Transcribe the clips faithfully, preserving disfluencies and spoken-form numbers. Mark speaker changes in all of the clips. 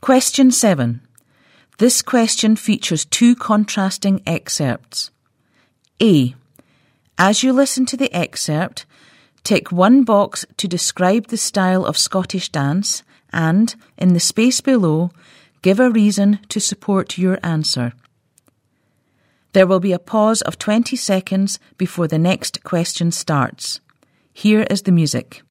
Speaker 1: Question seven. This question features two contrasting excerpts. A. As you listen to the excerpt, tick one box to describe the style of Scottish dance and, in the space below, give a reason to support your answer. There will be a pause of twenty seconds before the next question starts. Here is the music.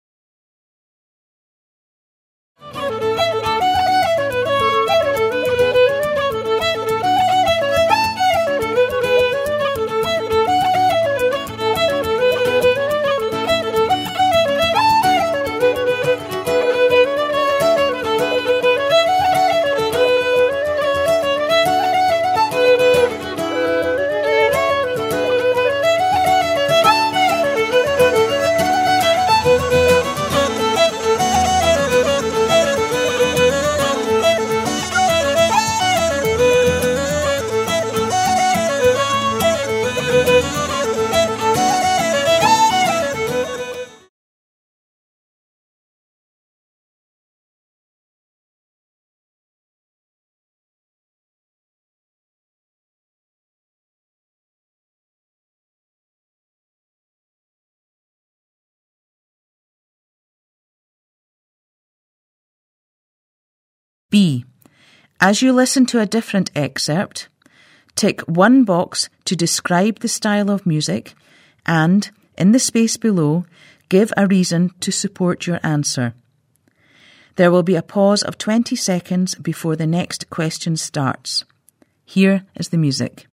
Speaker 1: B. As you listen to a different excerpt, tick one box to describe the style of music and, in the space below, give a reason to support your answer. There will be a pause of twenty seconds before the next question starts. Here is the music.